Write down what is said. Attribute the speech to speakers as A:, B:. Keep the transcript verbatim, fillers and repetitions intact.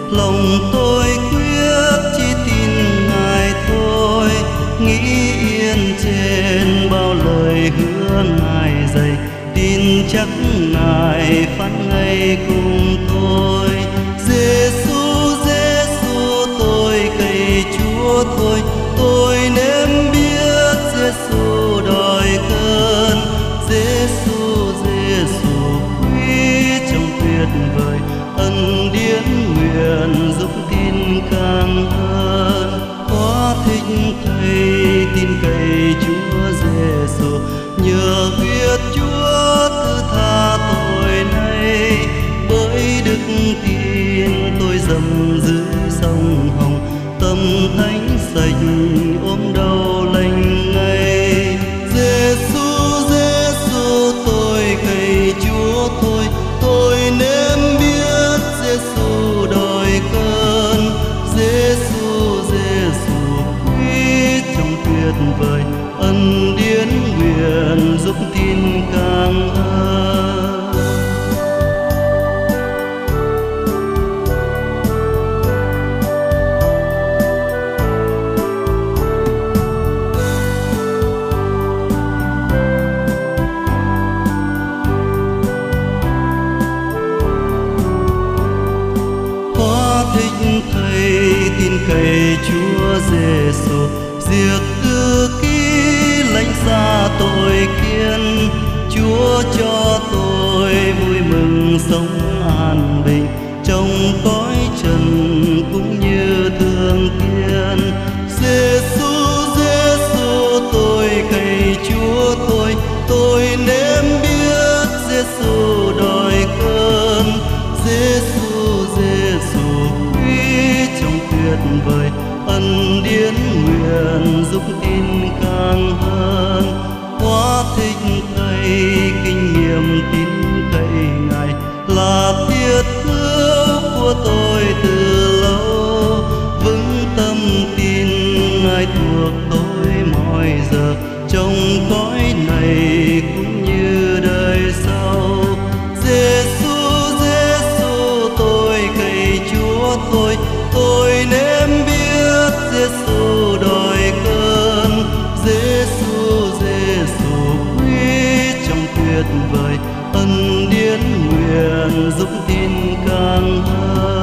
A: lòng tôi quyết chỉ tin Ngài thôi, nghĩ yên trên bao lời hứa Ngài dạy, tin chắc Ngài phán ngay cùng tôi. Giêsu, Giêsu tôi cậy Chúa thôi, tôi nếm biết Giêsu đòi cơn. Giêsu, Giêsu quý trong tuyệt vời, ân điển nguyện giúp tin càng hơn. Quá thích Thầy tin cậy Chúa Giêsu, nhờ huyết Chúa thứ tha tội này. Bởi đức tin tôi dầm dưới sông Hồng, tâm thánh sạch ôm đau lành ngay. Giêsu, Giêsu tôi cậy Chúa thôi, tôi nếm biết Giêsu đòi cơn. Giêsu, Giêsu quý trong tuyệt vời, ân điển nguyện giúp tin càng hơn. Thích Thầy tin cậy Chúa Giêsu, diệt tư ký lãnh xa tội kiên. Chúa cho tôi vui mừng sống an bình, trong cõi trần cũng như thương thiên. Giêsu, Giêsu tôi cậy Chúa thôi, tôi nếm biết Giêsu đòi cơn. Giêsu, Giêsu tuyệt vời, ân điển nguyện giúp tin càng hơn. Quá thích Thầy kinh nghiệm tin cậy Ngài, là thiết hữu của tôi từ lâu. Vững tâm tin Ngài thuộc tôi mọi giờ, trong cõi này cũng như đời sau. Giêsu, Giêsu tôi cậy Chúa thôi, tôi nếm biết Giêsu đòi cơn. Giêsu, Giêsu quý trong tuyệt vời, ân điển nguyện giúp tin càng hơn.